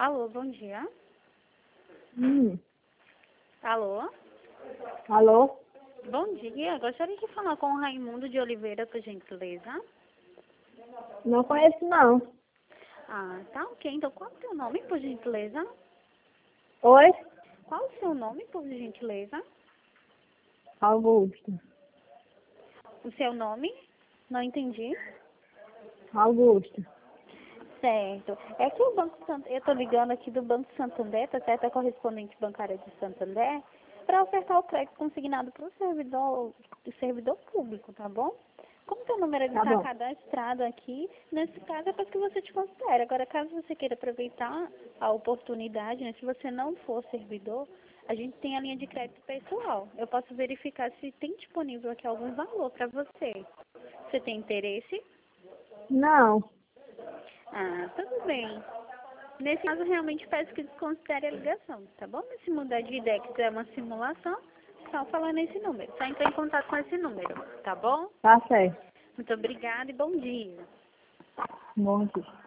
Alô, bom dia. Hum. Alô? Alô? Bom dia. Gostaria de falar com o Raimundo de Oliveira, por gentileza. Não conheço, não. Ah, tá ok. Então, qual é o seu nome, por gentileza? Oi? Qual é o seu nome, por gentileza? Augusto. O seu nome? Não entendi. Augusto. Certo. É que o Banco Santander, eu estou ligando aqui do Banco Santander, tá certo? A correspondente bancária de Santander, para ofertar o crédito consignado para o servidor público, tá bom? Como seu número Tá está bom. cadastrado aqui, nesse caso é para que você te considere. Agora, caso você queira aproveitar a oportunidade, né, se você não for servidor, a gente tem a linha de crédito pessoal. Eu posso verificar se tem disponível aqui algum valor para você. Você tem interesse? Não. Ah, tudo bem. Nesse caso, realmente peço que desconsidere a ligação, tá bom? Mas se mudar de ideia que quiser uma simulação, só falar nesse número. Só entrar em contato com esse número, tá bom? Tá certo. Muito obrigada e bom dia. Bom dia.